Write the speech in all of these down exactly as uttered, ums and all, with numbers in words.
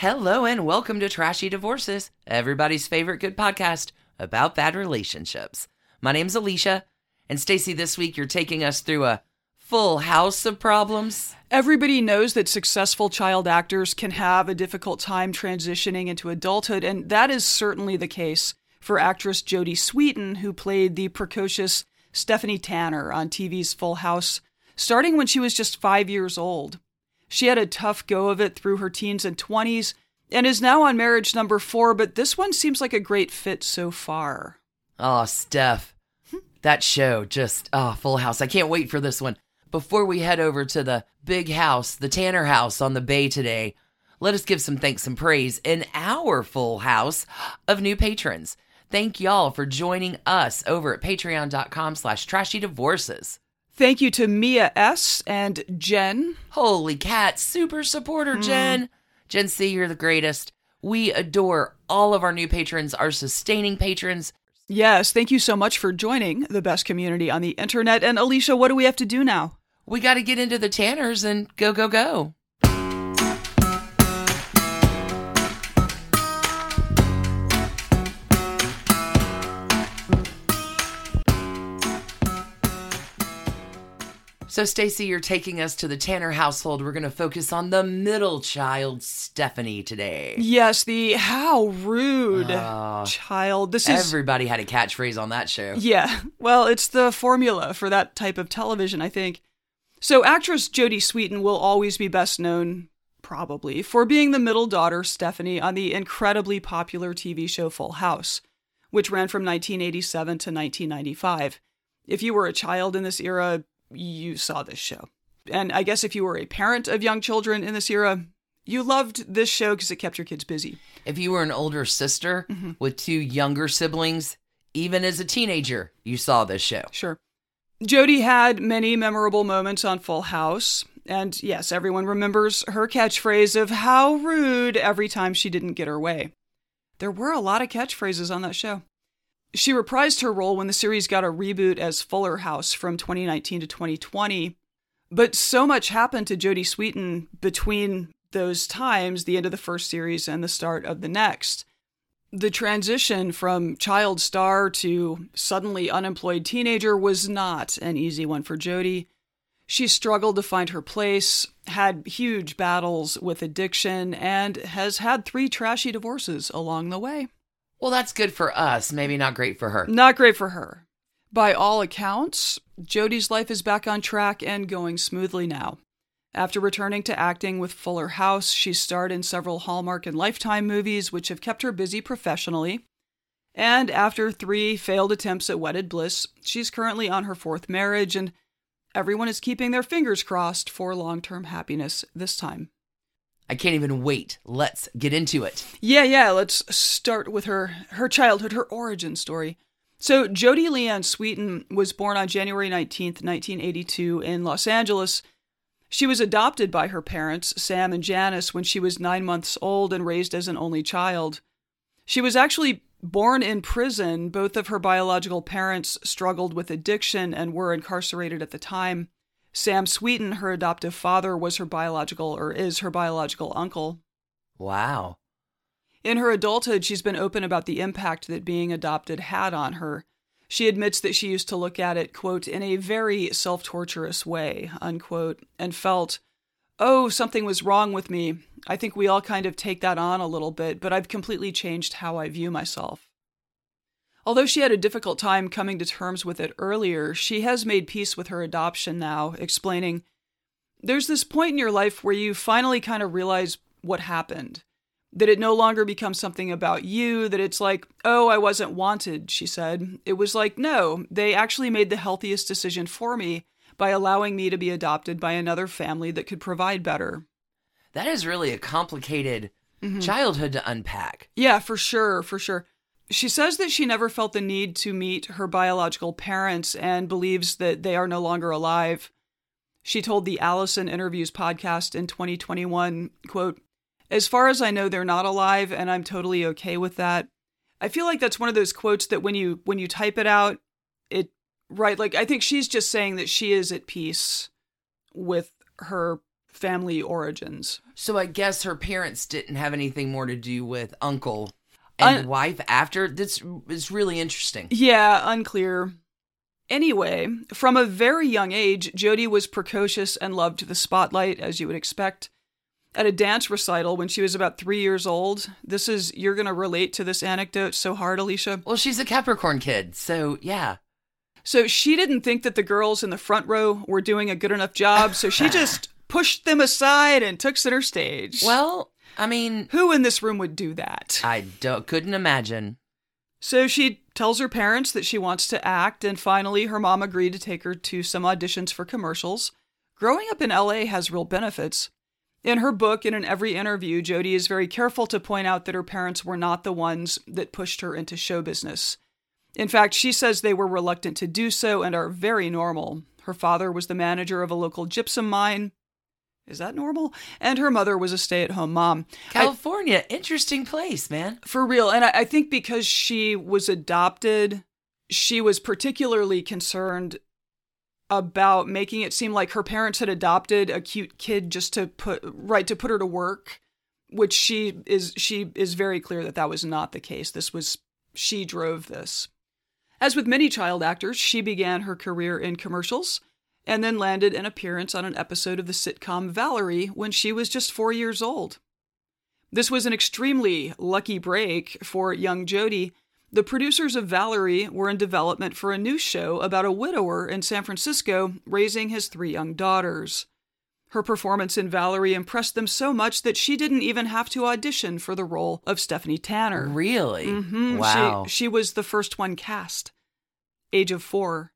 Hello and welcome to Trashy Divorces, everybody's favorite good podcast about bad relationships. My name's Alicia, and Stacy, this week you're taking us through a full house of problems. Everybody knows that successful child actors can have a difficult time transitioning into adulthood, and that is certainly the case for actress Jodie Sweetin, who played the precocious Stephanie Tanner on T V's Full House, starting when she was just five years old. She had a tough go of it through her teens and twenties, and is now on marriage number four, but this one seems like a great fit so far. Oh, Steph, that show just, oh, Full House. I can't wait for this one. Before we head over to the big house, the Tanner house on the bay today, let us give some thanks and praise in our full house of new patrons. Thank y'all for joining us over at patreon.com slash trashy divorces. Thank you to Mia S. and Jen. Holy cat, super supporter, Jen. Mm. Jen C., you're the greatest. We adore all of our new patrons, our sustaining patrons. Yes, thank you so much for joining the best community on the internet. And Alicia, what do we have to do now? We got to get into the Tanners and go, go, go. So, Stacy, you're taking us to the Tanner household. We're going to focus on the middle child, Stephanie, today. Yes, the how rude uh, child. This is everybody had a catchphrase on that show. Yeah, well, it's the formula for that type of television, I think. So, actress Jodie Sweetin will always be best known, probably, for being the middle daughter, Stephanie, on the incredibly popular T V show Full House, which ran from nineteen eighty-seven to nineteen ninety-five. If you were a child in this era, you saw this show. And I guess if you were a parent of young children in this era, you loved this show because it kept your kids busy. If you were an older sister mm-hmm. with two younger siblings, even as a teenager, you saw this show. Sure. Jodie had many memorable moments on Full House. And yes, everyone remembers her catchphrase of how rude every time she didn't get her way. There were a lot of catchphrases on that show. She reprised her role when the series got a reboot as Fuller House from twenty nineteen to twenty twenty. But so much happened to Jodie Sweetin between those times, the end of the first series and the start of the next. The transition from child star to suddenly unemployed teenager was not an easy one for Jodie. She struggled to find her place, had huge battles with addiction, and has had three trashy divorces along the way. Well, that's good for us, maybe not great for her. Not great for her. By all accounts, Jodie's life is back on track and going smoothly now. After returning to acting with Fuller House, she starred in several Hallmark and Lifetime movies, which have kept her busy professionally. And after three failed attempts at wedded bliss, she's currently on her fourth marriage, and everyone is keeping their fingers crossed for long-term happiness this time. I can't even wait. Let's get into it. Yeah, yeah, let's start with her her childhood, her origin story. So Jodie Leanne Sweetin was born on January nineteenth, nineteen eighty-two in Los Angeles. She was adopted by her parents, Sam and Janice, when she was nine months old and raised as an only child. She was actually born in prison. Both of her biological parents struggled with addiction and were incarcerated at the time. Sam Sweetin, her adoptive father, was her biological, or is her biological uncle. Wow. In her adulthood, she's been open about the impact that being adopted had on her. She admits that she used to look at it, quote, in a very self-torturous way, unquote, and felt, oh, something was wrong with me. I think we all kind of take that on a little bit, but I've completely changed how I view myself. Although she had a difficult time coming to terms with it earlier, she has made peace with her adoption now, explaining, there's this point in your life where you finally kind of realize what happened, that it no longer becomes something about you, that it's like, oh, I wasn't wanted, she said. It was like, no, they actually made the healthiest decision for me by allowing me to be adopted by another family that could provide better. That is really a complicated mm-hmm. childhood to unpack. Yeah, for sure, for sure. She says that she never felt the need to meet her biological parents and believes that they are no longer alive. She told the Allison Interviews podcast in twenty twenty-one, quote, as far as I know, they're not alive, and I'm totally okay with that. I feel like that's one of those quotes that when you when you type it out, it, right, like, I think she's just saying that she is at peace with her family origins. So I guess her parents didn't have anything more to do with uncle and Un- wife after. This is really interesting. Yeah, unclear. Anyway, from a very young age, Jodi was precocious and loved the spotlight, as you would expect. At a dance recital when she was about three years old, this is, you're going to relate to this anecdote so hard, Alicia. Well, she's a Capricorn kid, so yeah. So she didn't think that the girls in the front row were doing a good enough job, so she just pushed them aside and took center stage. Well, I mean... Who in this room would do that? I don't, couldn't imagine. So she tells her parents that she wants to act, and finally her mom agreed to take her to some auditions for commercials. Growing up in L A has real benefits. In her book and in every interview, Jodi is very careful to point out that her parents were not the ones that pushed her into show business. In fact, she says they were reluctant to do so and are very normal. Her father was the manager of a local gypsum mine. Is that normal? And her mother was a stay-at-home mom. California, I, interesting place, man. For real. And I, I think because she was adopted, she was particularly concerned about making it seem like her parents had adopted a cute kid just to put right to put her to work, which she is she is very clear that that was not the case. This was she drove this. As with many child actors, she began her career in commercials and then landed an appearance on an episode of the sitcom Valerie when she was just four years old. This was an extremely lucky break for young Jodi. The producers of Valerie were in development for a new show about a widower in San Francisco raising his three young daughters. Her performance in Valerie impressed them so much that she didn't even have to audition for the role of Stephanie Tanner. Really? Mm-hmm. Wow. She, she was the first one cast. Age of four.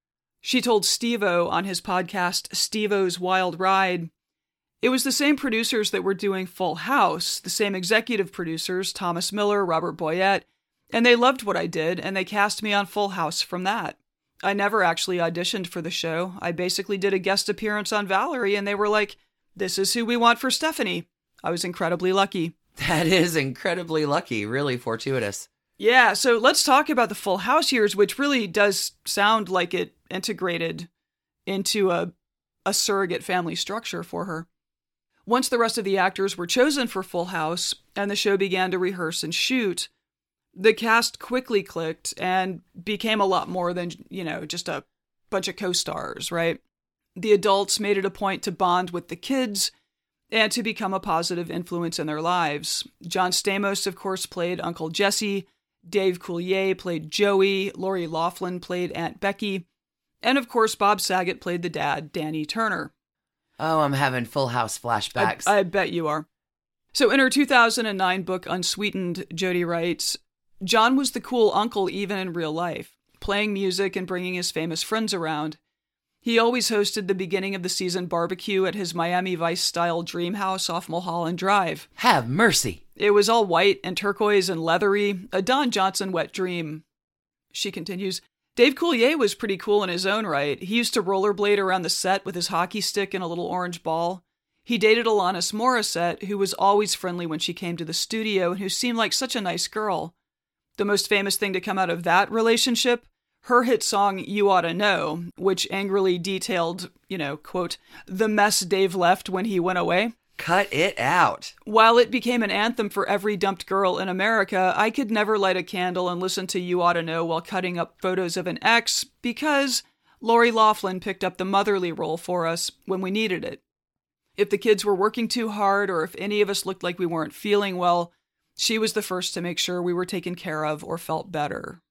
She told Steve-O on his podcast, Steve-O's Wild Ride, it was the same producers that were doing Full House, the same executive producers, Thomas Miller, Robert Boyett, and they loved what I did, and they cast me on Full House from that. I never actually auditioned for the show. I basically did a guest appearance on Valerie, and they were like, this is who we want for Stephanie. I was incredibly lucky. That is incredibly lucky, really fortuitous. Yeah, so let's talk about the Full House years, which really does sound like it integrated into a, a surrogate family structure for her. Once the rest of the actors were chosen for Full House, and the show began to rehearse and shoot, the cast quickly clicked and became a lot more than, you know, just a bunch of co-stars, right? The adults made it a point to bond with the kids and to become a positive influence in their lives. John Stamos, of course, played Uncle Jesse. Dave Coulier played Joey. Lori Loughlin played Aunt Becky. And, of course, Bob Saget played the dad, Danny Turner. Oh, I'm having Full House flashbacks. I, I bet you are. So in her two thousand nine book, Unsweetened, Jodi writes, John was the cool uncle even in real life, playing music and bringing his famous friends around. He always hosted the beginning of the season barbecue at his Miami Vice-style dream house off Mulholland Drive. Have mercy. It was all white and turquoise and leathery, a Don Johnson wet dream. She continues, Dave Coulier was pretty cool in his own right. He used to rollerblade around the set with his hockey stick and a little orange ball. He dated Alanis Morissette, who was always friendly when she came to the studio and who seemed like such a nice girl. The most famous thing to come out of that relationship, her hit song, You Oughta Know, which angrily detailed, you know, quote, the mess Dave left when he went away. Cut it out. While it became an anthem for every dumped girl in America, I could never light a candle and listen to You Oughta Know while cutting up photos of an ex because Lori Loughlin picked up the motherly role for us when we needed it. If the kids were working too hard or if any of us looked like we weren't feeling well, she was the first to make sure we were taken care of or felt better.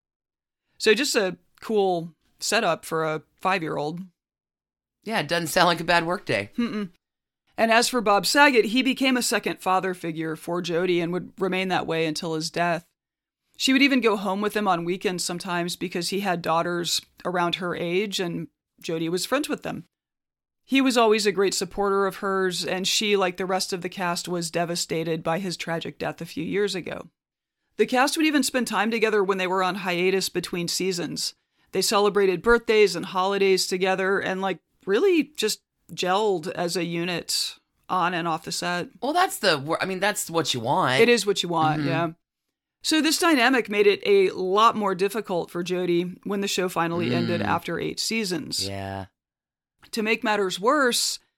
So just a cool setup for a five-year-old. Yeah, it doesn't sound like a bad work day. Mm-mm. And as for Bob Saget, he became a second father figure for Jodi and would remain that way until his death. She would even go home with him on weekends sometimes because he had daughters around her age and Jodi was friends with them. He was always a great supporter of hers, and she, like the rest of the cast, was devastated by his tragic death a few years ago. The cast would even spend time together when they were on hiatus between seasons. They celebrated birthdays and holidays together and, like, really just gelled as a unit on and off the set. Well, that's the, I mean, that's what you want. It is what you want, mm-hmm. yeah. So this dynamic made it a lot more difficult for Jodi when the show finally mm. ended after eight seasons. Yeah. To make matters worse,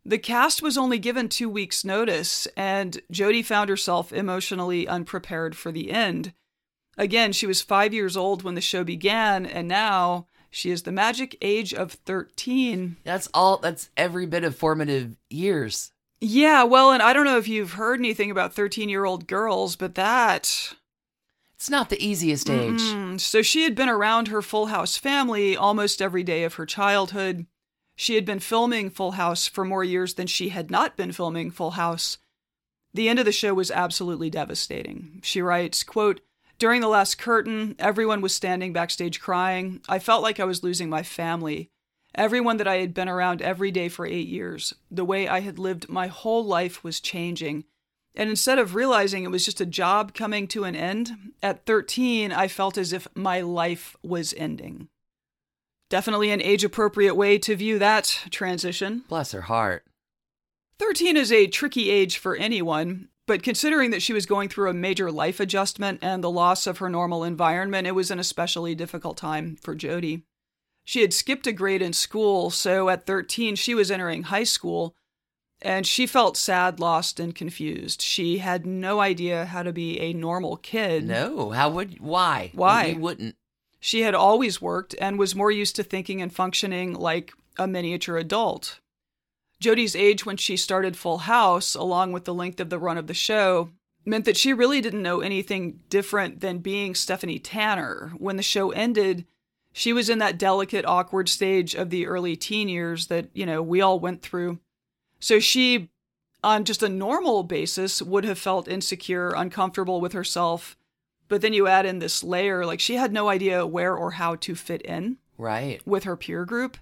The cast was only given two weeks' notice, and Jodi found herself emotionally unprepared for the end. Again, she was five years old when the show began, and now she is the magic age of thirteen. That's all, that's every bit of formative years. Yeah, well, and I don't know if you've heard anything about thirteen-year-old girls, but that... It's not the easiest age. Mm-mm. So she had been around her Full House family almost every day of her childhood. She had been filming Full House for more years than she had not been filming Full House. The end of the show was absolutely devastating. She writes, quote, "During the last curtain, everyone was standing backstage crying. I felt like I was losing my family. Everyone that I had been around every day for eight years. The way I had lived my whole life was changing. And instead of realizing it was just a job coming to an end, at thirteen, I felt as if my life was ending." Definitely an age-appropriate way to view that transition. Bless her heart. thirteen is a tricky age for anyone, but considering that she was going through a major life adjustment and the loss of her normal environment, it was an especially difficult time for Jodi. She had skipped a grade in school, so at thirteen, she was entering high school, and she felt sad, lost, and confused. She had no idea how to be a normal kid. No, how would, why? Why? You wouldn't. She had always worked and was more used to thinking and functioning like a miniature adult. Jodi's age when she started Full House, along with the length of the run of the show, meant that she really didn't know anything different than being Stephanie Tanner. When the show ended, she was in that delicate, awkward stage of the early teen years that, you know, we all went through. So she, on just a normal basis, would have felt insecure, uncomfortable with herself. But then you add in this layer, like she had no idea where or how to fit in. Right. With her peer group.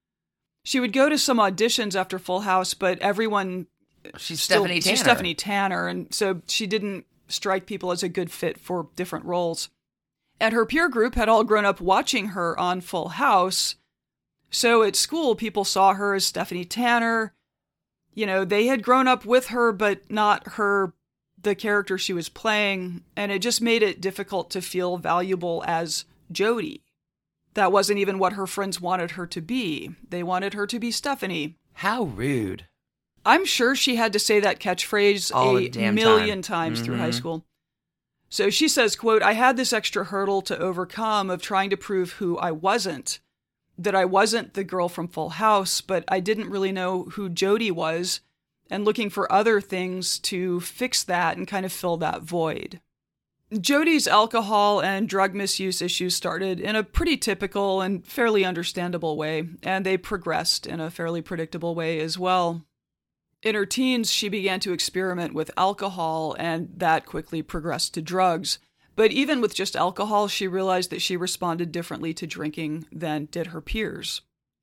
She would go to some auditions after Full House, but everyone... She's still, Stephanie Tanner. She's Stephanie Tanner, and so she didn't strike people as a good fit for different roles. And her peer group had all grown up watching her on Full House. So at school, people saw her as Stephanie Tanner. You know, they had grown up with her, but not her, the character she was playing. And it just made it difficult to feel valuable as Jodi. That wasn't even what her friends wanted her to be. They wanted her to be Stephanie. How rude. I'm sure she had to say that catchphrase All a the damn million time. times Mm-hmm. through high school. So she says, quote, "I had this extra hurdle to overcome of trying to prove who I wasn't. That I wasn't the girl from Full House, but I didn't really know who Jodi was, and looking for other things to fix that and kind of fill that void." Jodi's alcohol and drug misuse issues started in a pretty typical and fairly understandable way, and they progressed in a fairly predictable way as well. In her teens, she began to experiment with alcohol, and that quickly progressed to drugs. But even with just alcohol, she realized that she responded differently to drinking than did her peers.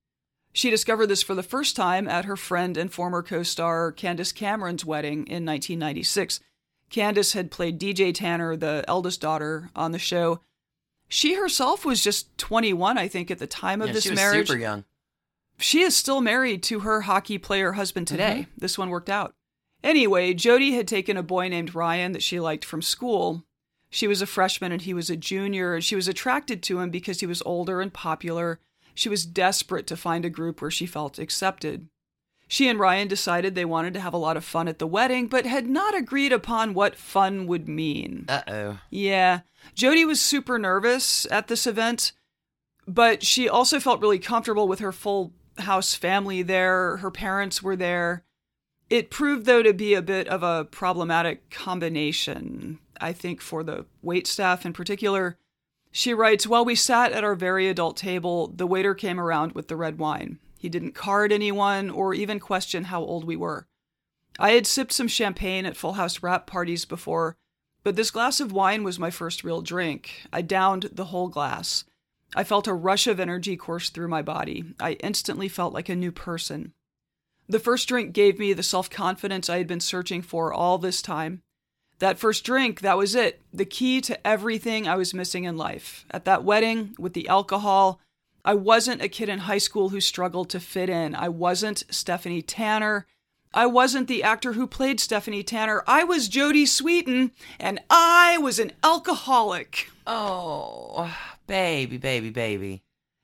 She discovered this for the first time at her friend and former co-star Candace Cameron's wedding in nineteen ninety-six. Candace had played D J Tanner, the eldest daughter, on the show. She herself was just twenty-one, I think, at the time of Yeah, this she was marriage. super young. She is still married to her hockey player husband today. Mm-hmm. This one worked out. Anyway, Jodi had taken a boy named Ryan that she liked from school. She was a freshman and he was a junior, and she was attracted to him because he was older and popular. She was desperate to find a group where she felt accepted. She and Ryan decided they wanted to have a lot of fun at the wedding, but had not agreed upon what fun would mean. Uh-oh. Yeah. Jodi was super nervous at this event, but she also felt really comfortable with her Full House family there. Her parents were there. It proved, though, to be a bit of a problematic combination, I think, for the waitstaff in particular. She writes, "While we sat at our very adult table, the waiter came around with the red wine. He didn't card anyone or even question how old we were. I had sipped some champagne at Full House wrap parties before, but this glass of wine was my first real drink. I downed the whole glass. I felt a rush of energy course through my body. I instantly felt like a new person. The first drink gave me the self-confidence I had been searching for all this time. That first drink, that was it. The key to everything I was missing in life. At that wedding, with the alcohol, I wasn't a kid in high school who struggled to fit in. I wasn't Stephanie Tanner. I wasn't the actor who played Stephanie Tanner. I was Jodi Sweetin, and I was an alcoholic." Oh, baby, baby, baby.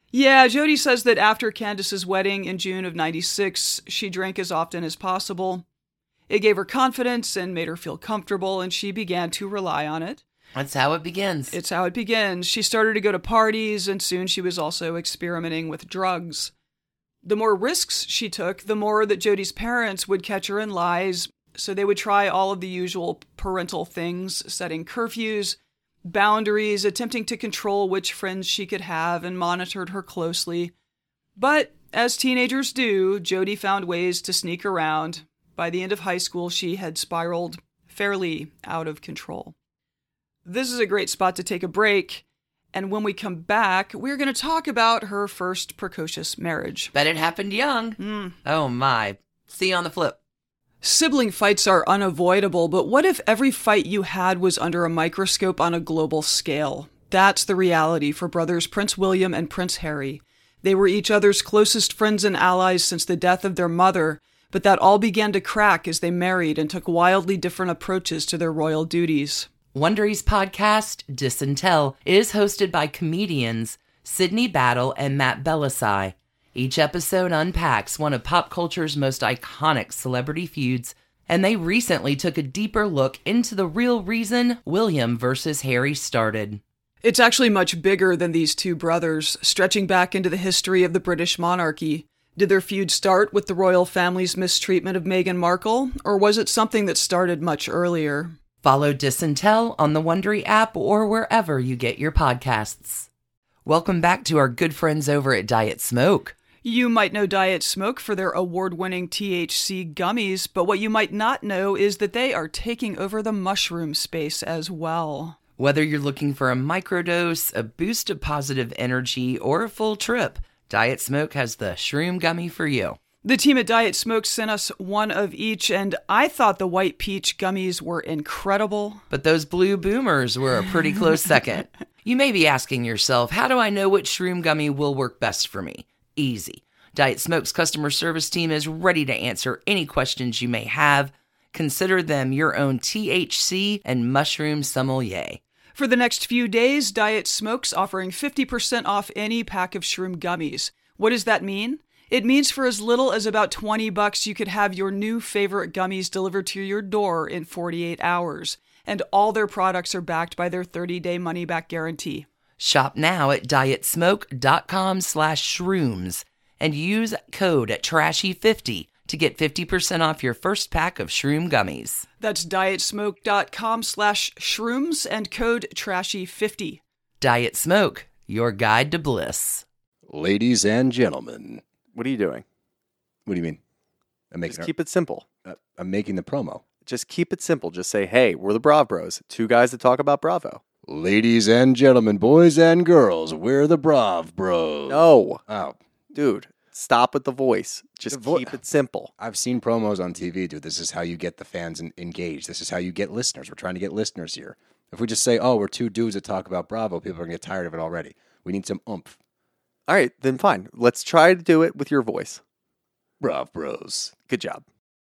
Yeah, Jody says that after Candace's wedding in June of ninety-six, she drank as often as possible. It gave her confidence and made her feel comfortable, and she began to rely on it. That's how it begins. It's how it begins. She started to go to parties, and soon she was also experimenting with drugs. The more risks she took, the more that Jody's parents would catch her in lies, so they would try all of the usual parental things, setting curfews, boundaries, attempting to control which friends she could have, and monitored her closely. But, as teenagers do, Jody found ways to sneak around. By the end of high school, she had spiraled fairly out of control. This is a great spot to take a break, and when we come back, we're going to talk about her first precocious marriage. Bet it happened young. Mm. Oh my. See you on the flip. Sibling fights are unavoidable, but what if every fight you had was under a microscope on a global scale? That's the reality for brothers Prince William and Prince Harry. They were each other's closest friends and allies since the death of their mother, but that all began to crack as they married and took wildly different approaches to their royal duties. Wondery's podcast, Dis and Tell, is hosted by comedians Sydney Battle and Matt Belisai. Each episode unpacks one of pop culture's most iconic celebrity feuds, and they recently took a deeper look into the real reason William versus Harry started. It's actually much bigger than these two brothers, stretching back into the history of the British monarchy. Did their feud start with the royal family's mistreatment of Meghan Markle, or was it something that started much earlier? Follow Dis and Tell on the Wondery app or wherever you get your podcasts. Welcome back to our good friends over at Diet Smoke. You might know Diet Smoke for their award-winning T H C gummies, but what you might not know is that they are taking over the mushroom space as well. Whether you're looking for a microdose, a boost of positive energy, or a full trip, Diet Smoke has the shroom gummy for you. The team at Diet Smoke sent us one of each, and I thought the white peach gummies were incredible. But those blue boomers were a pretty close second. You may be asking yourself, how do I know which shroom gummy will work best for me? Easy. Diet Smoke's customer service team is ready to answer any questions you may have. Consider them your own T H C and mushroom sommelier. For the next few days, Diet Smoke's offering fifty percent off any pack of shroom gummies. What does that mean? It means for as little as about twenty bucks, you could have your new favorite gummies delivered to your door in forty-eight hours. And all their products are backed by their thirty-day money-back guarantee. Shop now at dietsmoke.com slash shrooms and use code trashy fifty to get fifty percent off your first pack of shroom gummies. That's dietsmoke.com slash shrooms and code trashy fifty. Diet Smoke, your guide to bliss. Ladies and gentlemen. What are you doing? What do you mean? I'm making Just keep it simple. uh, I'm making the promo. Just keep it simple. Just say, hey, we're the Brav Bros. Two guys that talk about Bravo. Ladies and gentlemen, boys and girls, we're the Brav Bros. No. Oh, Dude, stop with the voice. Just The vo- keep it simple. I've seen promos on T V, dude. This is how you get the fans en- engaged. This is how you get listeners. We're trying to get listeners here. If we just say, oh, we're two dudes that talk about Bravo, people are going to get tired of it already. We need some oomph. All right, then fine. Let's try to do it with your voice. Brav Bros. Good job.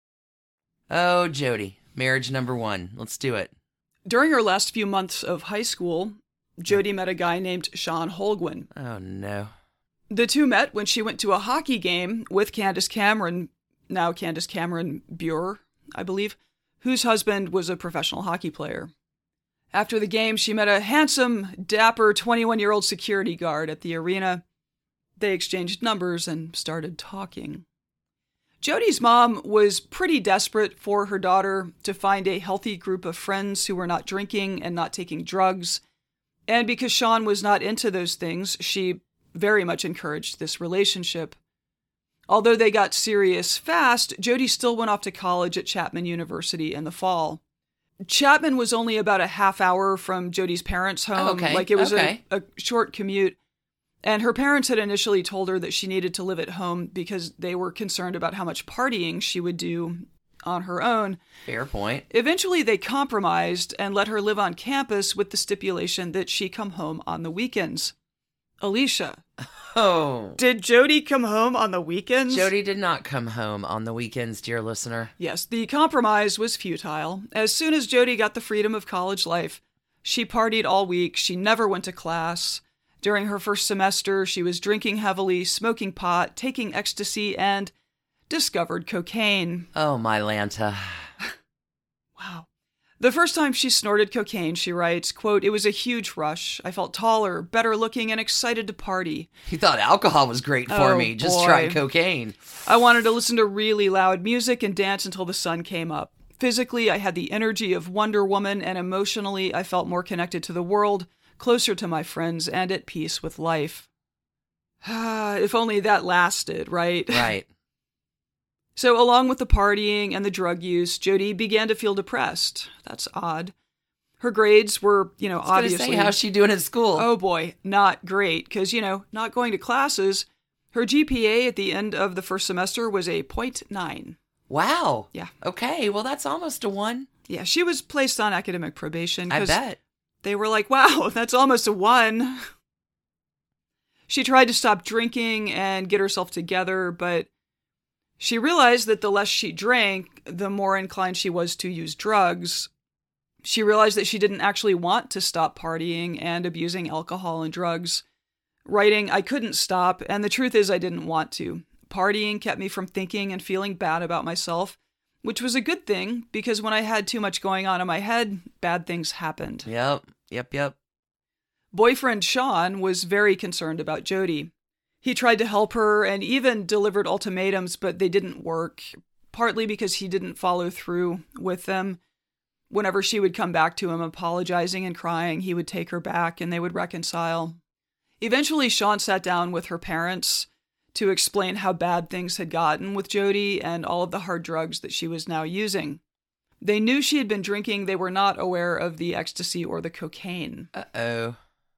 Oh, Jody, marriage number one. Let's do it. During her last few months of high school, Jody met a guy named Sean Holguin. Oh, no. The two met when she went to a hockey game with Candace Cameron, now Candace Cameron Bure, I believe, whose husband was a professional hockey player. After the game, she met a handsome, dapper twenty-one-year-old security guard at the arena. They exchanged numbers and started talking. Jody's mom was pretty desperate for her daughter to find a healthy group of friends who were not drinking and not taking drugs. And because Sean was not into those things, she very much encouraged this relationship. Although they got serious fast, Jody still went off to college at Chapman University in the fall. Chapman was only about a half hour from Jody's parents' home. Oh, okay. Like it was Okay. a, a short commute. And her parents had initially told her that she needed to live at home because they were concerned about how much partying she would do on her own. Fair point. Eventually, they compromised and let her live on campus with the stipulation that she come home on the weekends. Alicia, Oh. did Jody come home on the weekends? Jody did not come home on the weekends, dear listener. Yes, the compromise was futile. As soon as Jody got the freedom of college life, she partied all week. She never went to class. During her first semester, she was drinking heavily, smoking pot, taking ecstasy, and discovered cocaine. Oh, my Lanta. Wow. The first time she snorted cocaine, she writes, quote, "It was a huge rush. I felt taller, better looking, and excited to party. He thought alcohol was great for Oh, me. Just boy. try cocaine. I wanted to listen to really loud music and dance until the sun came up. Physically, I had the energy of Wonder Woman, and emotionally, I felt more connected to the world, closer to my friends, and at peace with life." If only that lasted, right? Right. So along with the partying and the drug use, Jody began to feel depressed. That's odd. Her grades were, you know, I was going to obviously... say, how's she doing at school? Oh boy, not great. Because, you know, not going to classes. Her G P A at the end of the first semester was a point nine. Wow. Yeah. Okay, well, that's almost a one. Yeah, she was placed on academic probation. I 'cause bet. They were like, wow, that's almost a one. She tried to stop drinking and get herself together, but she realized that the less she drank, the more inclined she was to use drugs. She realized that she didn't actually want to stop partying and abusing alcohol and drugs. Writing, "I couldn't stop, and the truth is I didn't want to. Partying kept me from thinking and feeling bad about myself, which was a good thing, because when I had too much going on in my head, bad things happened." Yep, yep, yep. Boyfriend Sean was very concerned about Jody. He tried to help her and even delivered ultimatums, but they didn't work, partly because he didn't follow through with them. Whenever she would come back to him apologizing and crying, he would take her back and they would reconcile. Eventually, Sean sat down with her parents to explain how bad things had gotten with Jody and all of the hard drugs that she was now using. They knew she had been drinking. They were not aware of the ecstasy or the cocaine. Uh-oh.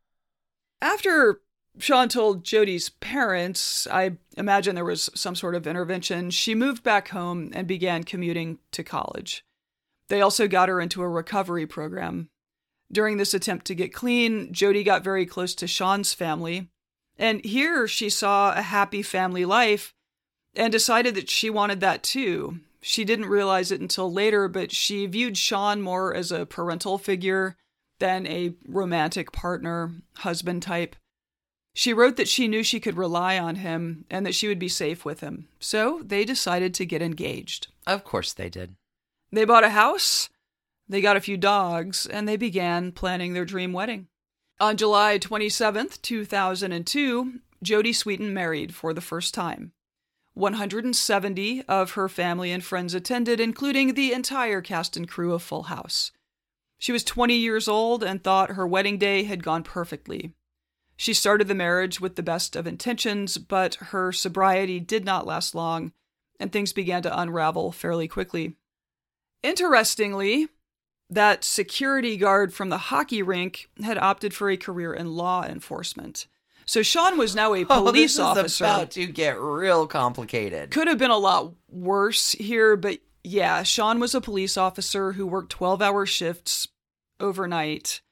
After Sean told Jody's parents, I imagine there was some sort of intervention, she moved back home and began commuting to college. They also got her into a recovery program. During this attempt to get clean, Jody got very close to Sean's family, and here she saw a happy family life and decided that she wanted that too. She didn't realize it until later, but she viewed Sean more as a parental figure than a romantic partner, husband type. She wrote that she knew she could rely on him and that she would be safe with him. So they decided to get engaged. Of course they did. They bought a house, they got a few dogs, and they began planning their dream wedding. On July twenty-seventh, two thousand two, Jody Sweetin married for the first time. one hundred seventy of her family and friends attended, including the entire cast and crew of Full House. She was twenty years old and thought her wedding day had gone perfectly. She started the marriage with the best of intentions, but her sobriety did not last long, and things began to unravel fairly quickly. Interestingly, that security guard from the hockey rink had opted for a career in law enforcement. So Sean was now a police oh, this officer. is about to get real complicated. Could have been a lot worse here, but yeah, Sean was a police officer who worked twelve-hour shifts overnight.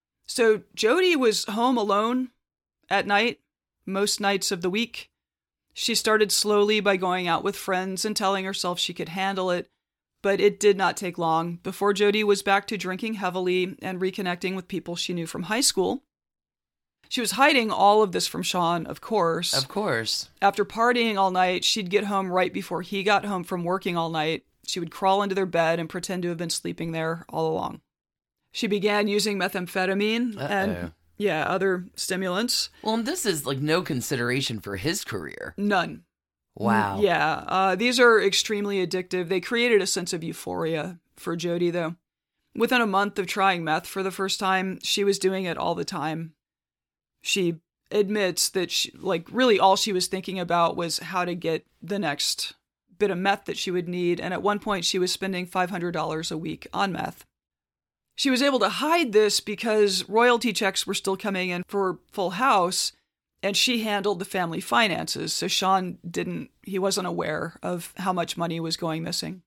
So Jody was home alone at night, most nights of the week. She started slowly by going out with friends and telling herself she could handle it, but it did not take long before Jody was back to drinking heavily and reconnecting with people she knew from high school. She was hiding all of this from Sean, of course. Of course. After partying all night, she'd get home right before he got home from working all night. She would crawl into their bed and pretend to have been sleeping there all along. She began using methamphetamine Uh-oh. and, yeah, other stimulants. Well, and this is like no consideration for his career. None. Wow. Yeah, uh, these are extremely addictive. They created a sense of euphoria for Jody, though. Within a month of trying meth for the first time, she was doing it all the time. She admits that, she, like, really all she was thinking about was how to get the next bit of meth that she would need, and at one point she was spending five hundred dollars a week on meth. She was able to hide this because royalty checks were still coming in for Full House, and she handled the family finances, so Sean didn't, he wasn't aware of how much money was going missing.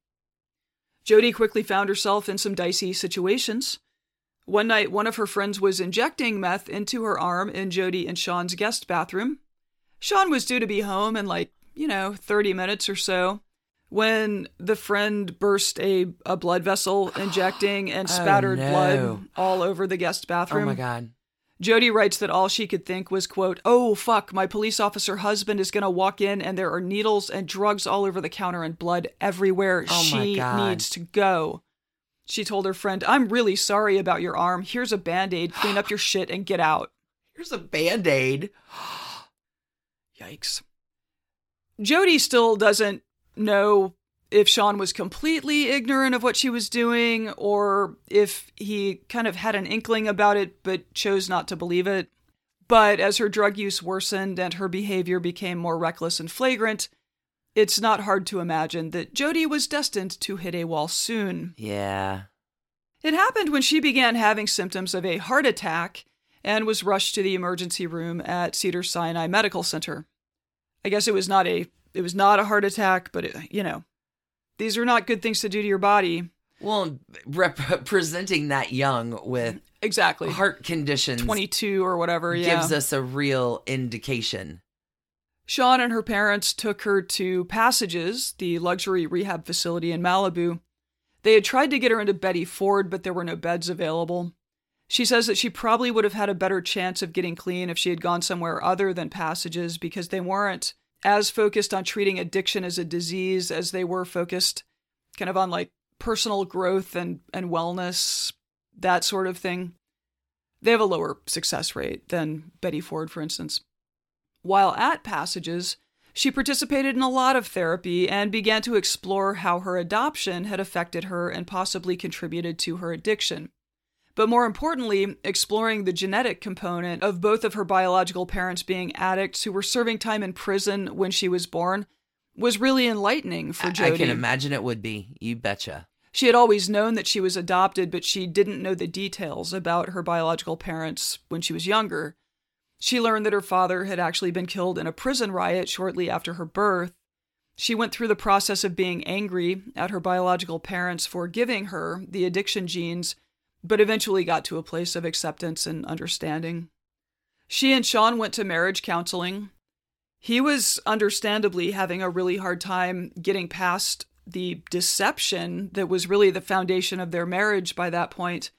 Jody quickly found herself in some dicey situations. One night, one of her friends was injecting meth into her arm in Jody and Sean's guest bathroom. Sean was due to be home in like, you know, thirty minutes or so, when the friend burst a, a blood vessel injecting and spattered Oh, no. blood all over the guest bathroom. Oh my God. Jody writes that all she could think was, quote, "Oh, fuck, my police officer husband is going to walk in and there are needles and drugs all over the counter and blood everywhere. Oh my she God. needs to go." She told her friend, "I'm really sorry about your arm. Here's a Band-Aid. Clean up your shit and get out." Here's a Band-Aid. Yikes. Jody still doesn't know if Sean was completely ignorant of what she was doing or if he kind of had an inkling about it but chose not to believe it. But as her drug use worsened and her behavior became more reckless and flagrant, it's not hard to imagine that Jody was destined to hit a wall soon. Yeah. It happened when she began having symptoms of a heart attack and was rushed to the emergency room at Cedars-Sinai Medical Center. I guess it was not a it was not a heart attack, but it, you know, these are not good things to do to your body. Well, representing that young with Exactly. heart conditions twenty-two or whatever, yeah. gives us a real indication. Sean and her parents took her to Passages, the luxury rehab facility in Malibu. They had tried to get her into Betty Ford, but there were no beds available. She says that she probably would have had a better chance of getting clean if she had gone somewhere other than Passages because they weren't as focused on treating addiction as a disease as they were focused kind of on like personal growth and, and wellness, that sort of thing. They have a lower success rate than Betty Ford, for instance. While at Passages, she participated in a lot of therapy and began to explore how her adoption had affected her and possibly contributed to her addiction. But more importantly, exploring the genetic component of both of her biological parents being addicts who were serving time in prison when she was born was really enlightening for Jody. I can imagine it would be. You betcha. She had always known that she was adopted, but she didn't know the details about her biological parents when she was younger. She learned that her father had actually been killed in a prison riot shortly after her birth. She went through the process of being angry at her biological parents for giving her the addiction genes, but eventually got to a place of acceptance and understanding. She and Sean went to marriage counseling. He was understandably having a really hard time getting past the deception that was really the foundation of their marriage by that point,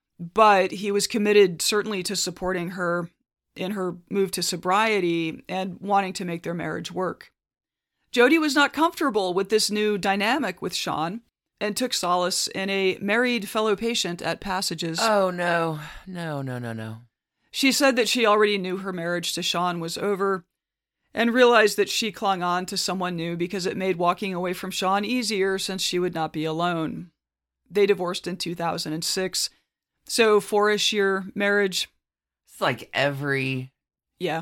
but he was committed certainly to supporting her in her move to sobriety and wanting to make their marriage work. Jody was not comfortable with this new dynamic with Sean and took solace in a married fellow patient at Passages. Oh, no. No, no, no, no. She said that she already knew her marriage to Sean was over and realized that she clung on to someone new because it made walking away from Sean easier since she would not be alone. They divorced in two thousand six, so four-ish year marriage. It's like every Yeah.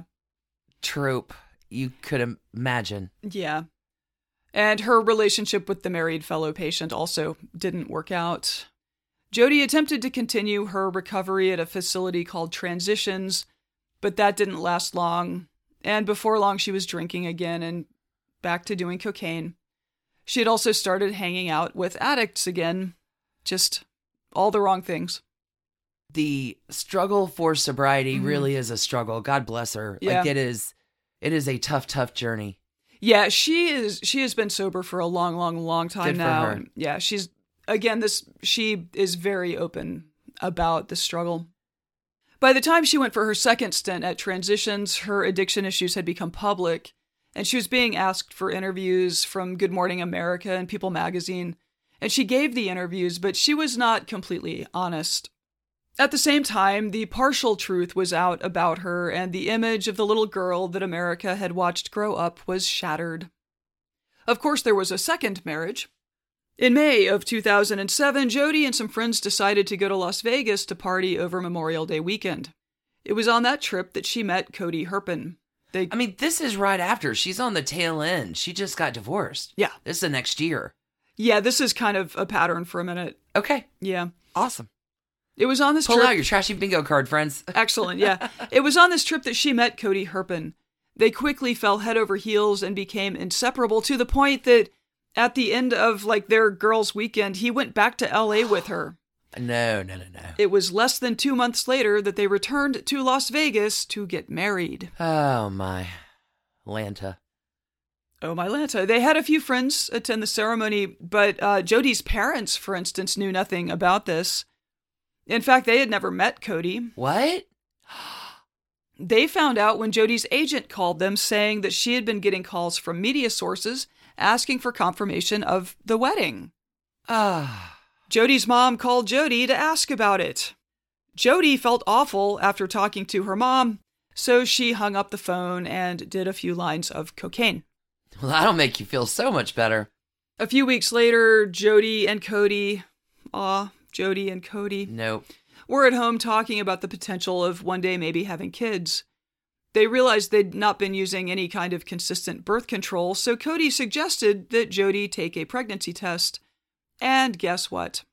trope you could imagine. Yeah. And her relationship with the married fellow patient also didn't work out. Jody attempted to continue her recovery at a facility called Transitions, but that didn't last long. And before long, she was drinking again and back to doing cocaine. She had also started hanging out with addicts again. Just all the wrong things. The struggle for sobriety Mhm. really is a struggle. God bless her. Yeah. Like it is, it is a tough, tough journey. Yeah, she is. She has been sober for a long, long, long time Good for now. her. Yeah, she's again. This she is very open about the struggle. By the time she went for her second stint at Transitions, her addiction issues had become public, and she was being asked for interviews from Good Morning America and People magazine. And she gave the interviews, but she was not completely honest. At the same time, the partial truth was out about her, and the image of the little girl that America had watched grow up was shattered. Of course, there was a second marriage. In May of two thousand seven, Jody and some friends decided to go to Las Vegas to party over Memorial Day weekend. It was on that trip that she met Cody Herpin. They, I mean, this is right after. She's on the tail end. She just got divorced. Yeah. This is the next year. yeah, this is kind of a pattern for a minute. Okay. Yeah. Awesome. It was on this Pull trip. out your trashy bingo card, friends. Excellent, yeah. It was on this trip that she met Cody Herpin. They quickly fell head over heels and became inseparable to the point that at the end of like their girls' weekend, he went back to L A with her. No, no, no, no. It was less than two months later that they returned to Las Vegas to get married. Oh, my. Lanta. Oh, my Lanta. They had a few friends attend the ceremony, but uh, Jody's parents, for instance, knew nothing about this. In fact, they had never met Cody. What? They found out when Jody's agent called them saying that she had been getting calls from media sources asking for confirmation of the wedding. Ah. Jody's mom called Jody to ask about it. Jody felt awful after talking to her mom, so she hung up the phone and did a few lines of cocaine. Well, that'll make you feel so much better. A few weeks later, Jody and Cody, aw, Jody and Cody, Nope. were at home talking about the potential of one day maybe having kids. They realized they'd not been using any kind of consistent birth control, so Cody suggested that Jody take a pregnancy test. And guess what?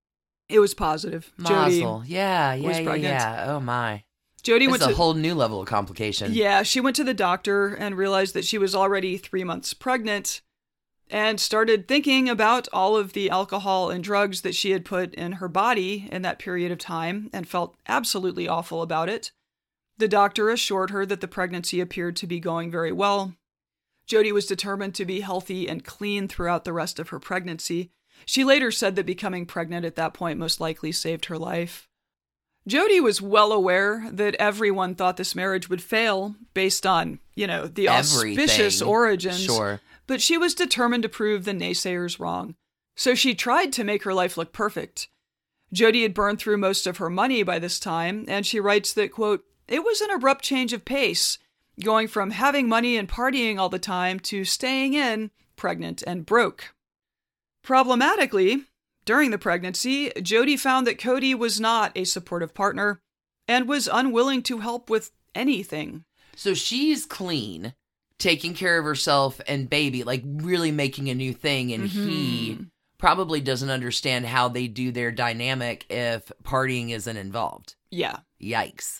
It was positive. Mazel. Jody Yeah, yeah, was yeah, pregnant. yeah. Oh, my. Jody It's went a to whole new level of complication. Yeah, she went to the doctor and realized that she was already three months pregnant and started thinking about all of the alcohol and drugs that she had put in her body in that period of time and felt absolutely awful about it. The doctor assured her that the pregnancy appeared to be going very well. Jody was determined to be healthy and clean throughout the rest of her pregnancy. She later said that becoming pregnant at that point most likely saved her life. Jody was well aware that everyone thought this marriage would fail based on, you know, the auspicious Everything. origins. Sure. But she was determined to prove the naysayers wrong. So she tried to make her life look perfect. Jody had burned through most of her money by this time, and she writes that, quote, "It was an abrupt change of pace, going from having money and partying all the time to staying in, pregnant and broke." Problematically, during the pregnancy, Jody found that Cody was not a supportive partner and was unwilling to help with anything. So she's clean, taking care of herself and baby, like really making a new thing. And Mm-hmm. he probably doesn't understand how they do their dynamic if partying isn't involved. Yeah. Yikes.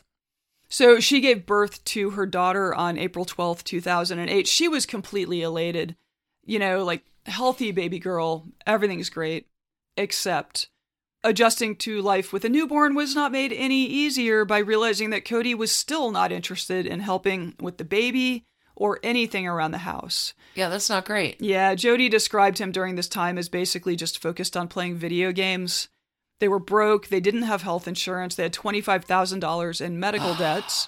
So she gave birth to her daughter on April twelfth, two thousand eight. She was completely elated. You know, like, healthy baby girl, everything's great. Except adjusting to life with a newborn was not made any easier by realizing that Cody was still not interested in helping with the baby or anything around the house. Yeah, that's not great. Yeah, Jody described him during this time as basically just focused on playing video games. They were broke, they didn't have health insurance, they had twenty-five thousand dollars in medical debts.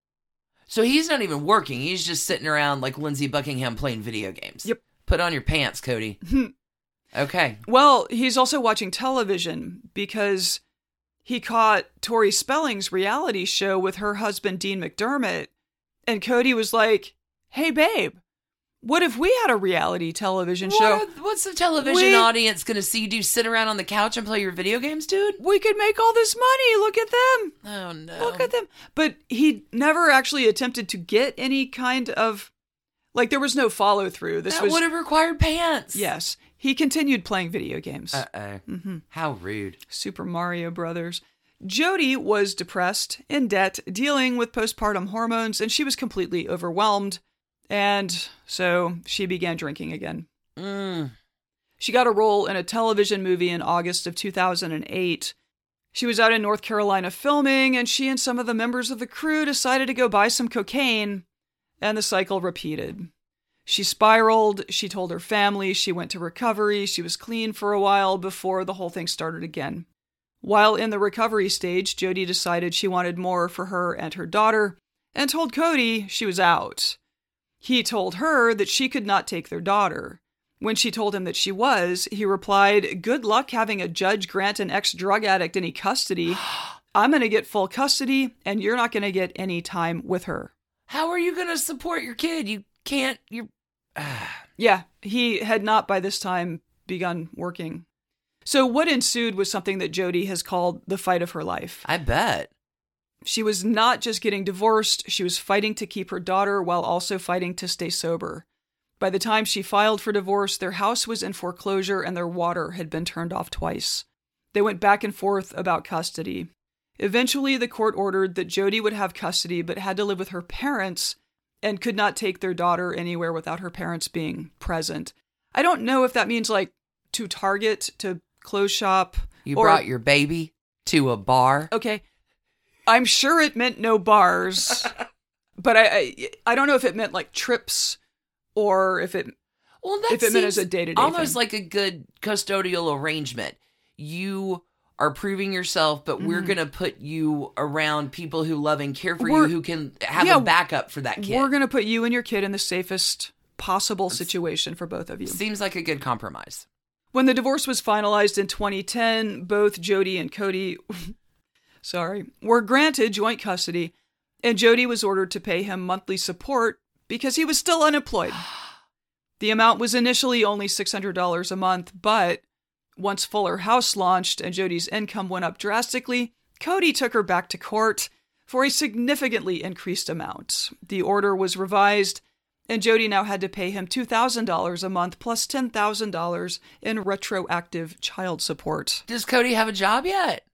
So he's not even working. He's just sitting around like Lindsey Buckingham playing video games. Yep. Put on your pants, Cody. Okay. Well, he's also watching television because he caught Tori Spelling's reality show with her husband, Dean McDermott. And Cody was like, "Hey, babe, what if we had a reality television show? What, what's the television We- audience going to see you do? Sit around on the couch and play your video games, dude? We could make all this money. Look at them. Oh, no. Look at them." But he never actually attempted to get any kind of, like, there was no follow through. This That was, would have required pants. yes, he continued playing video games. Uh-oh. Mm-hmm. How rude. Super Mario Brothers. Jody was depressed, in debt, dealing with postpartum hormones, and she was completely overwhelmed. And so she began drinking again. Mm. She got a role in a television movie in August of two thousand eight. She was out in North Carolina filming, and she and some of the members of the crew decided to go buy some cocaine, and the cycle repeated. She spiraled, she told her family, she went to recovery, she was clean for a while before the whole thing started again. While in the recovery stage, Jody decided she wanted more for her and her daughter, and told Cody she was out. He told her that she could not take their daughter. When she told him that she was, he replied, "Good luck having a judge grant an ex-drug addict any custody. I'm going to get full custody, and you're not going to get any time with her." How are you going to support your kid? You can't, you're... Yeah, he had not by this time begun working. So what ensued was something that Jody has called the fight of her life. I bet. She was not just getting divorced, she was fighting to keep her daughter while also fighting to stay sober. By the time she filed for divorce, their house was in foreclosure and their water had been turned off twice. They went back and forth about custody. Eventually, the court ordered that Jody would have custody but had to live with her parents and could not take their daughter anywhere without her parents being present. I don't know if that means like to Target, to clothes shop. You or, brought your baby to a bar? Okay. I'm sure it meant no bars, but I, I I don't know if it meant like trips or if it Well, that if it meant as seems a day-to-day almost thing. like a good custodial arrangement. You are proving yourself, but mm. we're going to put you around people who love and care for we're, you, who can have yeah, a backup for that kid. We're going to put you and your kid in the safest possible situation for both of you. Seems like a good compromise. When the divorce was finalized in twenty ten, both Jody and Cody, sorry, were granted joint custody, and Jody was ordered to pay him monthly support because he was still unemployed. The amount was initially only six hundred dollars a month, but once Fuller House launched and Jody's income went up drastically, Cody took her back to court for a significantly increased amount. The order was revised, and Jody now had to pay him two thousand dollars a month plus ten thousand dollars in retroactive child support. Does Cody have a job yet?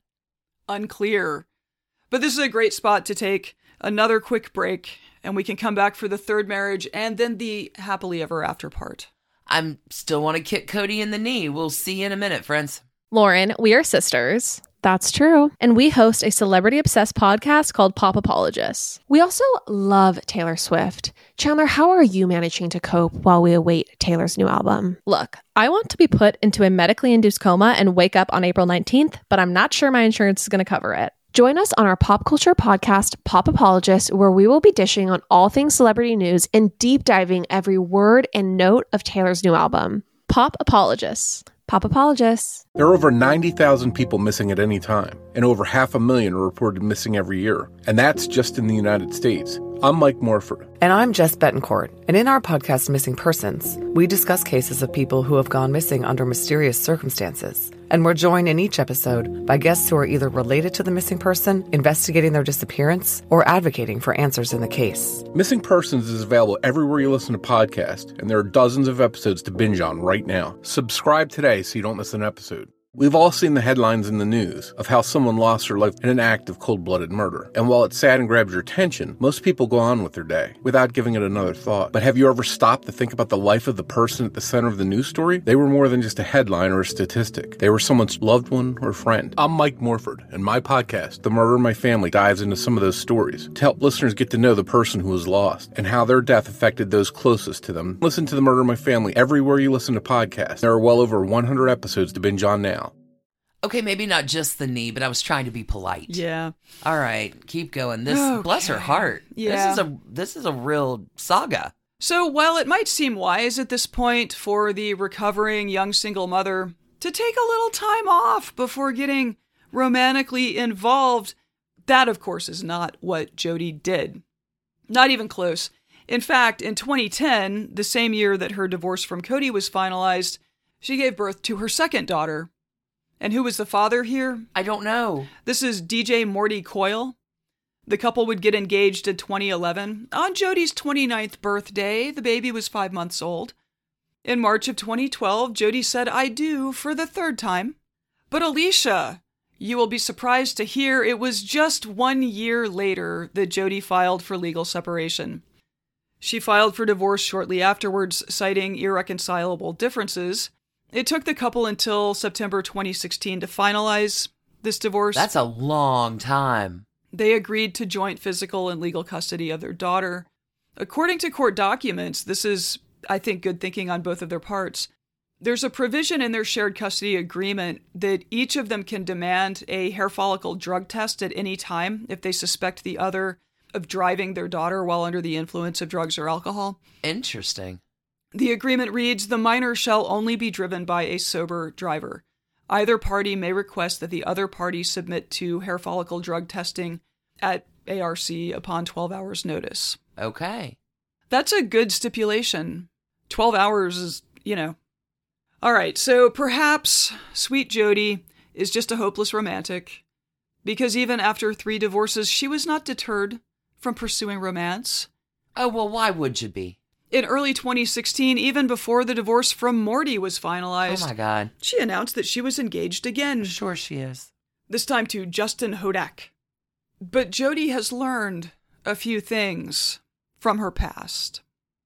Unclear. But this is a great spot to take another quick break, and we can come back for the third marriage and then the happily ever after part. I still want to kick Cody in the knee. We'll see you in a minute, friends. Lauren, we are sisters. That's true. And we host a celebrity-obsessed podcast called Pop Apologists. We also love Taylor Swift. Chandler, how are you managing to cope while we await Taylor's new album? Look, I want to be put into a medically induced coma and wake up on April nineteenth, but I'm not sure my insurance is going to cover it. Join us on our pop culture podcast, Pop Apologists, where we will be dishing on all things celebrity news and deep diving every word and note of Taylor's new album. Pop Apologists. Pop Apologists. There are over ninety thousand people missing at any time, and over half a million are reported missing every year. And that's just in the United States. I'm Mike Morford. And I'm Jess Betancourt. And in our podcast, Missing Persons, we discuss cases of people who have gone missing under mysterious circumstances. And we're joined in each episode by guests who are either related to the missing person, investigating their disappearance, or advocating for answers in the case. Missing Persons is available everywhere you listen to podcasts, and there are dozens of episodes to binge on right now. Subscribe today so you don't miss an episode. We've all seen the headlines in the news of how someone lost their life in an act of cold-blooded murder. And while it's sad and grabs your attention, most people go on with their day without giving it another thought. But have you ever stopped to think about the life of the person at the center of the news story? They were more than just a headline or a statistic. They were someone's loved one or friend. I'm Mike Morford, and my podcast, The Murder in My Family, dives into some of those stories to help listeners get to know the person who was lost and how their death affected those closest to them. Listen to The Murder in My Family everywhere you listen to podcasts. There are well over one hundred episodes to binge on now. Okay, maybe not just the knee, but I was trying to be polite. Yeah. All right, keep going. This Okay. Bless her heart. Yeah. This is a this is a real saga. So while it might seem wise at this point for the recovering young single mother to take a little time off before getting romantically involved, that of course is not what Jody did. Not even close. In fact, in twenty ten, the same year that her divorce from Cody was finalized, she gave birth to her second daughter. And who was the father here? I don't know. This is D J Morty Coyle. The couple would get engaged in twenty eleven. On Jody's twenty-ninth birthday, the baby was five months old. In March of twenty twelve, Jody said, "I do," for the third time. But Alicia, you will be surprised to hear it was just one year later that Jody filed for legal separation. She filed for divorce shortly afterwards, citing irreconcilable differences. It took the couple until September twenty sixteen to finalize this divorce. That's a long time. They agreed to joint physical and legal custody of their daughter. According to court documents, this is, I think, good thinking on both of their parts. There's a provision in their shared custody agreement that each of them can demand a hair follicle drug test at any time if they suspect the other of driving their daughter while under the influence of drugs or alcohol. Interesting. The agreement reads, the minor shall only be driven by a sober driver. Either party may request that the other party submit to hair follicle drug testing at A R C upon twelve hours notice. Okay. That's a good stipulation. twelve hours is, you know. All right, so perhaps sweet Jody is just a hopeless romantic, because even after three divorces, she was not deterred from pursuing romance. Oh, well, why would you be? In early twenty sixteen, even before the divorce from Morty was finalized, Oh my God. she announced that she was engaged again. Sure she is. This time to Justin Hodak. But Jody has learned a few things from her past.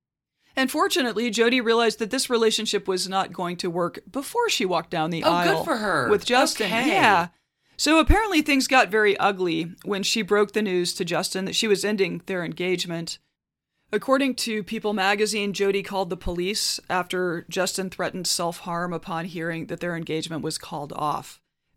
And fortunately, Jody realized that this relationship was not going to work before she walked down the Oh, aisle. good for her. With Justin. Okay. Yeah. So apparently things got very ugly when she broke the news to Justin that she was ending their engagement. According to People magazine, Jody called the police after Justin threatened self-harm upon hearing that their engagement was called off.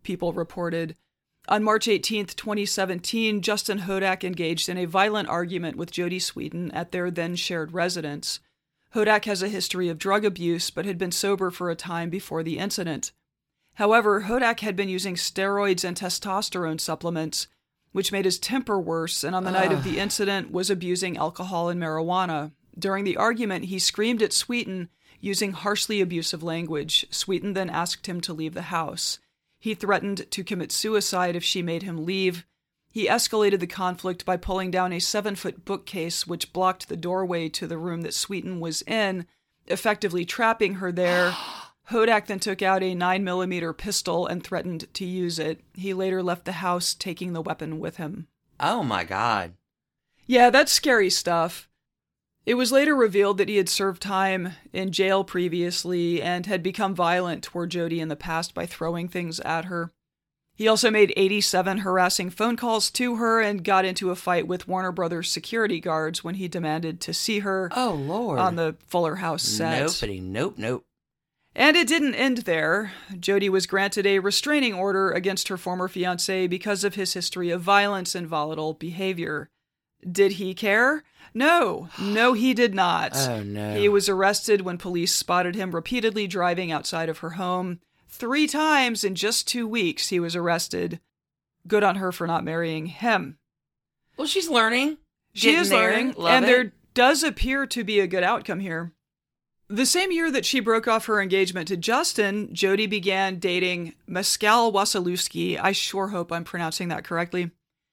People reported. On March eighteenth, twenty seventeen, Justin Hodak engaged in a violent argument with Jodie Sweetin at their then-shared residence. Hodak has a history of drug abuse, but had been sober for a time before the incident. However, Hodak had been using steroids and testosterone supplements, which made his temper worse, and on the night of the incident was abusing alcohol and marijuana. During the argument, he screamed at Sweetin using harshly abusive language. Sweetin then asked him to leave the house. He threatened to commit suicide if she made him leave. He escalated the conflict by pulling down a seven-foot bookcase which blocked the doorway to the room that Sweetin was in, effectively trapping her there. Hodak then took out a nine millimeter pistol and threatened to use it. He later left the house, taking the weapon with him. Oh my God. Yeah, that's scary stuff. It was later revealed that he had served time in jail previously and had become violent toward Jodie in the past by throwing things at her. He also made eighty-seven harassing phone calls to her and got into a fight with Warner Brothers security guards when he demanded to see her Oh, Lord. on the Fuller House set. Nopity, nope, nope. And it didn't end there. Jodie was granted a restraining order against her former fiancé because of his history of violence and volatile behavior. Did he care? No. No, he did not. Oh, no. He was arrested when police spotted him repeatedly driving outside of her home. Three times in just two weeks he was arrested. Good on her for not marrying him. Well, she's learning. She Getting is there. learning, Love and it. there does appear to be a good outcome here. The same year that she broke off her engagement to Justin, Jodie began dating Mescal Wasilewski. I sure hope I'm pronouncing that correctly.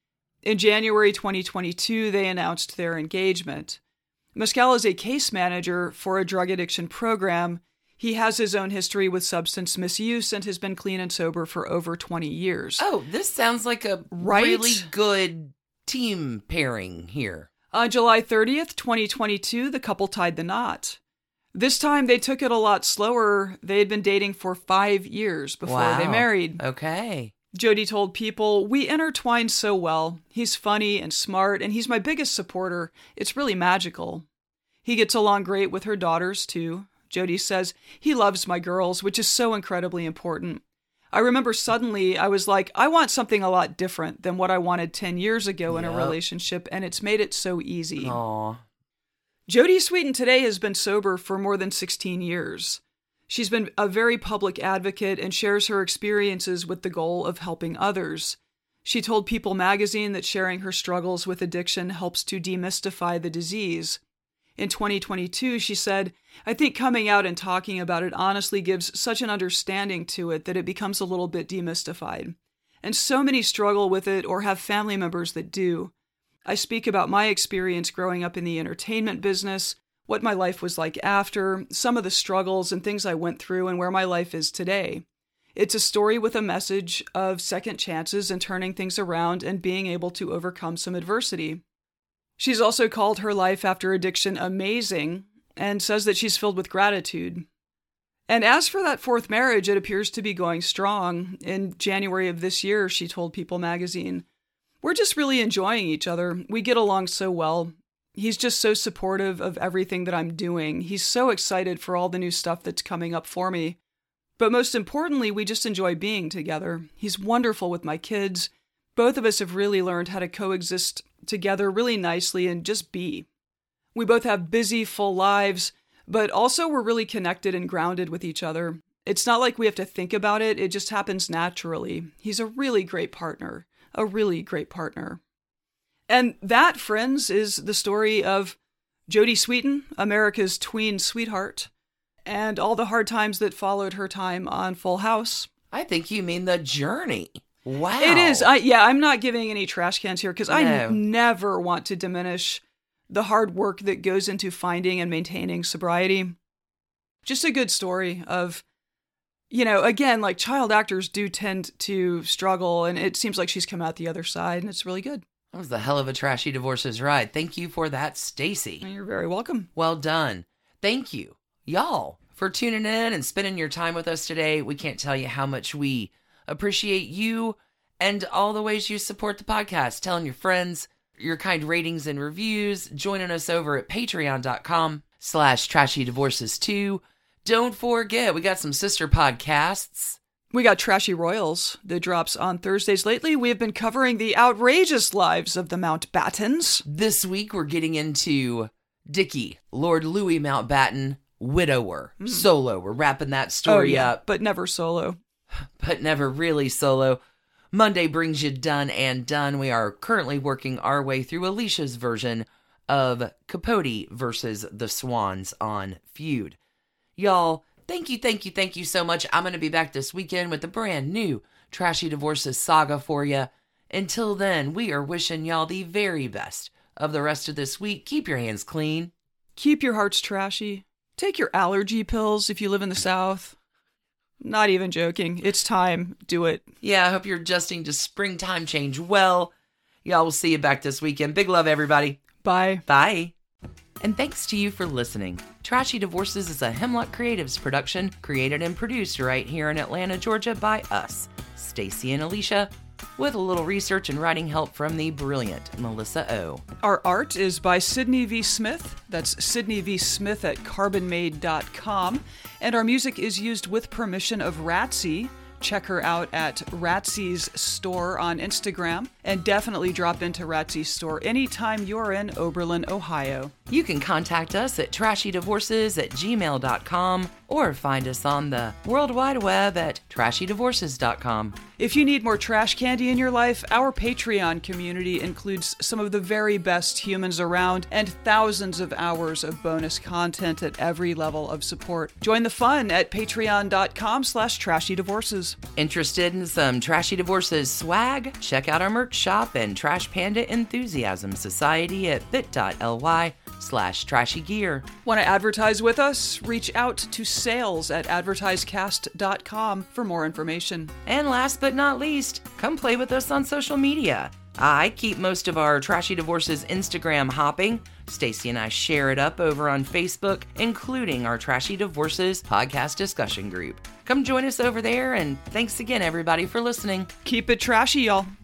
In January twenty twenty-two, they announced their engagement. Mescal is a case manager for a drug addiction program. He has his own history with substance misuse and has been clean and sober for over twenty years. Oh, this sounds like a Right? really good team pairing here. On July thirtieth, twenty twenty-two, the couple tied the knot. This time they took it a lot slower. They had been dating for five years before Wow. they married. Okay. Jodie told People, "We intertwine so well. He's funny and smart, and he's my biggest supporter. It's really magical." He gets along great with her daughters, too. Jodie says, "He loves my girls, which is so incredibly important. I remember suddenly I was like, I want something a lot different than what I wanted ten years ago in a Yep. relationship, and it's made it so easy." Aw. Jodie Sweetin today has been sober for more than sixteen years. She's been a very public advocate and shares her experiences with the goal of helping others. She told People magazine that sharing her struggles with addiction helps to demystify the disease. In twenty twenty-two, she said, "I think coming out and talking about it honestly gives such an understanding to it that it becomes a little bit demystified. And so many struggle with it or have family members that do. I speak about my experience growing up in the entertainment business, what my life was like after, some of the struggles and things I went through, and where my life is today. It's a story with a message of second chances and turning things around and being able to overcome some adversity." She's also called her life after addiction amazing and says that she's filled with gratitude. And as for that fourth marriage, it appears to be going strong. In January of this year, she told People magazine, "We're just really enjoying each other. We get along so well. He's just so supportive of everything that I'm doing. He's so excited for all the new stuff that's coming up for me. But most importantly, we just enjoy being together. He's wonderful with my kids. Both of us have really learned how to coexist together really nicely and just be. We both have busy, full lives, but also we're really connected and grounded with each other. It's not like we have to think about it. It just happens naturally. He's a really great partner, a really great partner." And that, friends, is the story of Jodie Sweetin, America's tween sweetheart, and all the hard times that followed her time on Full House. I think you mean the journey. Wow. It is. I, yeah, I'm not giving any trash cans here because I No. n- never want to diminish the hard work that goes into finding and maintaining sobriety. Just a good story of, you know, again, like child actors do tend to struggle, and it seems like she's come out the other side, and it's really good. That was the hell of a Trashy Divorces ride. Thank you for that, Stacy. You're very welcome. Well done. Thank you, y'all, for tuning in and spending your time with us today. We can't tell you how much we appreciate you and all the ways you support the podcast, telling your friends, your kind ratings and reviews, joining us over at patreon.com slash trashy divorces two. Don't forget, we got some sister podcasts. We got Trashy Royals that drops on Thursdays. Lately, we have been covering the outrageous lives of the Mountbattens. This week, we're getting into Dickie, Lord Louis Mountbatten, widower, mm. solo. We're wrapping that story oh, yeah, up. But never solo. But never really solo. Monday brings you Done and Done. We are currently working our way through Alicia's version of Capote versus the Swans on Feud. Y'all, thank you, thank you, thank you so much. I'm going to be back this weekend with a brand new Trashy Divorces saga for you. Until then, we are wishing y'all the very best of the rest of this week. Keep your hands clean. Keep your hearts trashy. Take your allergy pills if you live in the South. Not even joking. It's time. Do it. Yeah, I hope you're adjusting to springtime change well. Y'all will see you back this weekend. Big love, everybody. Bye. Bye. And thanks to you for listening. Trashy Divorces is a Hemlock Creatives production, created and produced right here in Atlanta, Georgia by us, Stacy and Alicia, with a little research and writing help from the brilliant Melissa O. Our art is by Sydney V. Smith. That's Sydney V. Smith at carbon made dot com. And our music is used with permission of Ratsy. Check her out at Ratsy's store on Instagram, and definitely drop into Ratsy's store anytime you're in Oberlin, Ohio. You can contact us at trashy divorces at gmail dot com or find us on the World Wide Web at trashy divorces dot com. If you need more trash candy in your life, our Patreon community includes some of the very best humans around and thousands of hours of bonus content at every level of support. Join the fun at patreon dot com slash trashy divorces. Interested in some Trashy Divorces swag? Check out our merch shop and Trash Panda Enthusiasm Society at bit.ly slash trashy gear. Want to advertise with us? Reach out to sales at advertisecast dot com for more information. And last but not least, come play with us on social media. I keep most of our Trashy Divorces Instagram hopping. Stacy and I share it up over on Facebook, including our Trashy Divorces podcast discussion group. Come join us over there, and thanks again, everybody, for listening. Keep it trashy, y'all.